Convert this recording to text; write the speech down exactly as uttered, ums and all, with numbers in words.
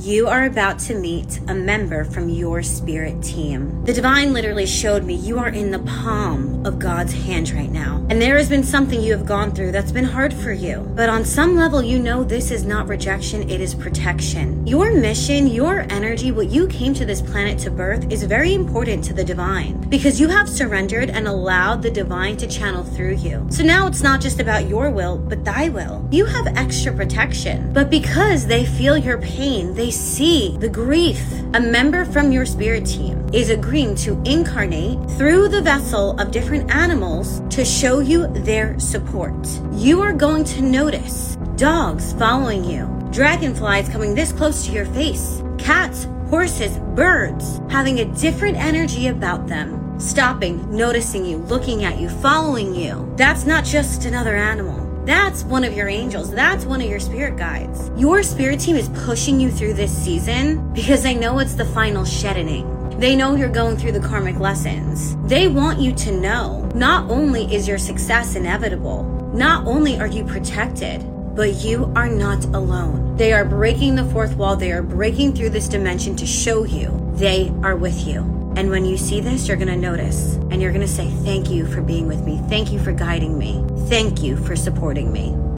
You are about to meet a member from your spirit team. The divine literally showed me you are in the palm of God's hand right now. And there has been something you have gone through that's been hard for you. But on some level, you know this is not rejection, it is protection. Your mission, your energy, what you came to this planet to birth is very important to the divine because you have surrendered and allowed the divine to channel through you. So now it's not just about your will, but thy will. You have extra protection. But because they feel your pain, they see the grief. A member from your spirit team is agreeing to incarnate through the vessel of different animals to show you their support. You are going to notice dogs following you, dragonflies coming this close to your face, cats, horses, birds having a different energy about them, stopping, noticing you, looking at you, following you. That's not just another animal. That's one of your angels. That's one of your spirit guides. Your spirit team is pushing you through this season because they know it's the final shedding. They know you're going through the karmic lessons. They want you to know not only is your success inevitable, not only are you protected, but you are not alone. They are breaking the fourth wall. They are breaking through this dimension to show you they are with you. And when you see this, you're going to notice and you're going to say, thank you for being with me. Thank you for guiding me. Thank you for supporting me.